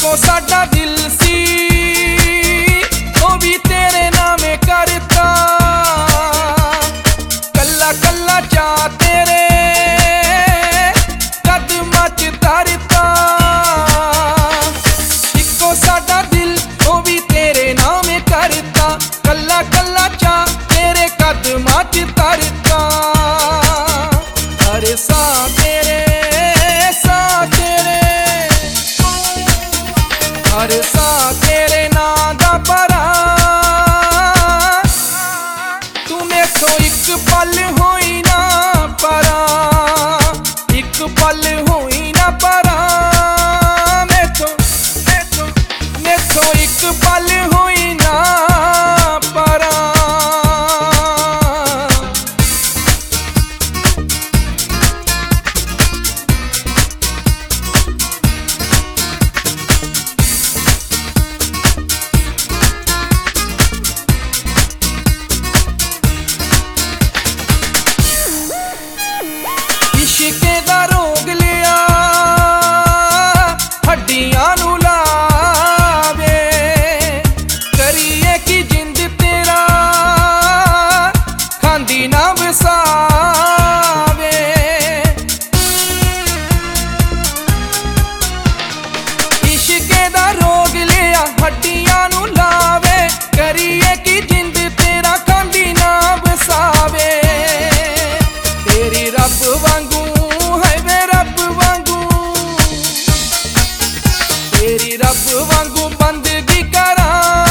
Eco साडा दिल सी ओ भी तेरे नामे करता, कल्ला कल्ला चा तेरे कदमां च धरता। इको साडा दिल ओ भी तेरे नामे करता, कल्ला कल्ला चा तेरे कदमां च धरता। हर सा तेरे हर सा तेरे नां दा भरा, तू मेथों इक पल होई ना परा, इक पल होई ना परा। मेथों इक पल होई ना परा। इश्के दा रोग लिया हड्डियां नू लावे, करिए की जिंद तेरा खांदी ना वसावे। इश्के दा रोग लिया हड्डियां नू लावे, करिए की जिंद तेरा खांदी ना वसावे। तेरी रब वांगू तेरी रब वांगू बंदगी करा,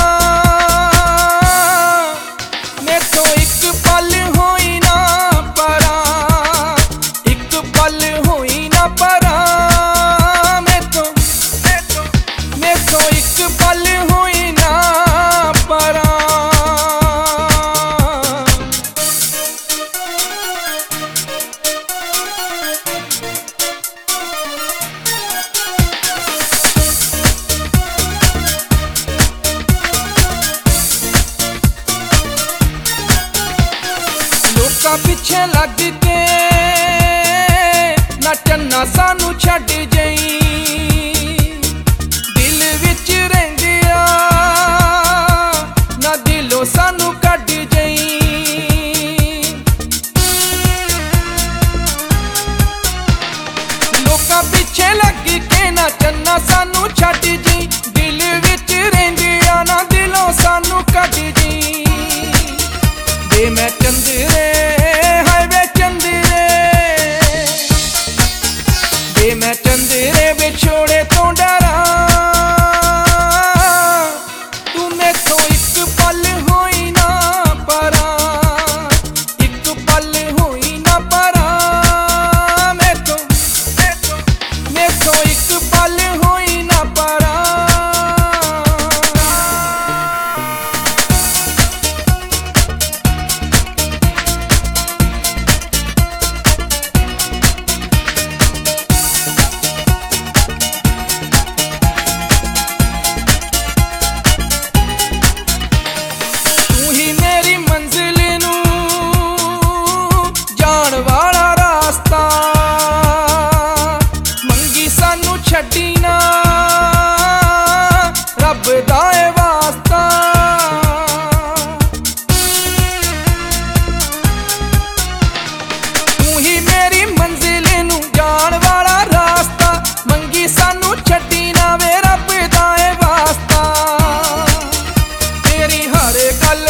मेथों इक पल होई ना परा, इक पल होई ना परा। मेथों इक पल होई ना परा। लोकां पिछे लग के नचना सानू छड्ड जाई, दिल विच रहिंदिया ना दिलों सानू कढ जाई। लोकां पिछे लग के नचना सानू छड्ड जाई, दिल विच रहिंदिया ना दिलों सानू कढ जाई। वे मैं चंदरे हाय वे चंदरे, वे मैं चंदरे विछोड़े तो डरा। तू मेथों इक पल होई ना परा, इक पल होई ना परा। मेथों इक पल होई ना परा। छड्डी ना रब दा ए वास्ता, तू ही मेरी मंजिल नू जान वाला रास्ता, मंगी सानू छड्डी ना वे रब दा ए वास्ता। तेरी हर गल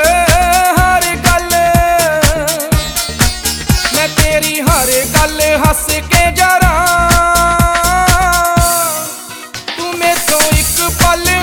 मैं तेरी हर गल हस के जरा, मेथों इक पल